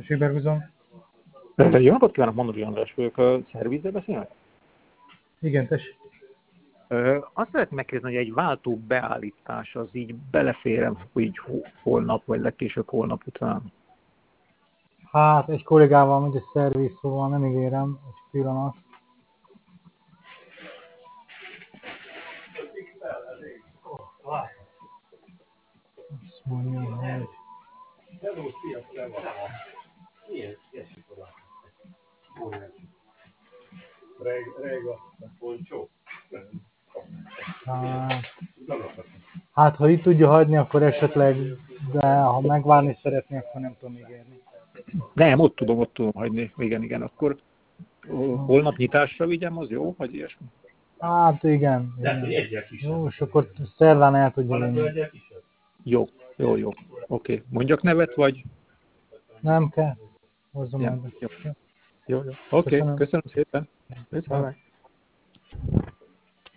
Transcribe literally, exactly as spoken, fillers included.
Főberguzon. Jó napot kívánok, Mondori András vagyok, a szervizzel beszélnek? Igen, tessék. Azt szeretném megkérdezni, hogy egy váltó beállítás az így belefér így holnap, vagy legkésőbb holnap után? Hát, egy kollégával megy a szerviz, szóval nem ígérem, egy pillanat. Azt mondja, hogy... Hát, hát, ha itt tudja hagyni, akkor esetleg, de ha megvárni szeretné, akkor nem tudom ígérni. Nem, ott tudom, ott tudom hagyni. Igen, igen, akkor holnap nyitásra vigyem, az jó, vagy ilyesmi? Hát igen. igen. Jó, és akkor szerdán el tudja vinni. Jó, jó, jó. Oké. Okay. Mondjak nevet, vagy? Nem kell. Hozzam Ja, meg. jó, jó, jó. Oké, okay. Köszönöm szépen. Köszönöm.